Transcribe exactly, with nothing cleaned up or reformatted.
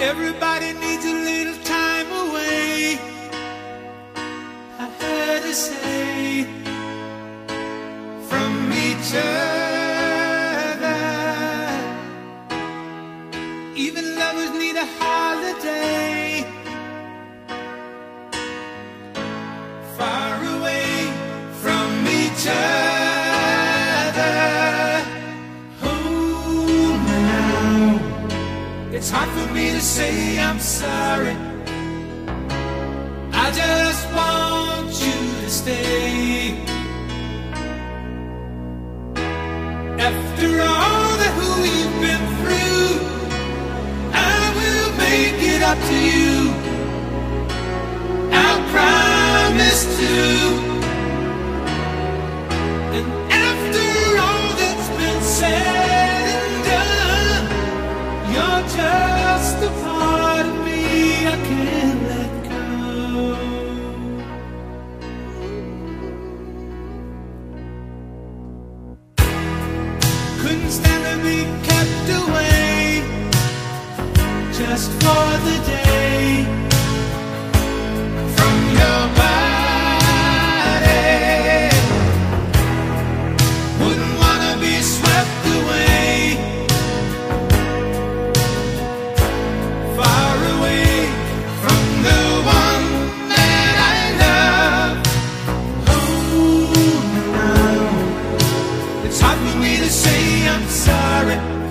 Everybody needs a little time away, I heard her say, from each other. Even lovers need a holiday, far away from each other. Oh, now it's hard for me to say I'm sorry. I just want you to stay. After all that we've been through, I will make it up to you. I'll promise to. And after all that's been said and done, you're just a part of me I can't let go. Couldn't stand to be kept away just for the day from your body. Wouldn't wanna be swept away, far away from the one that I love. Oh, now it's hard for me to say I'm sorry.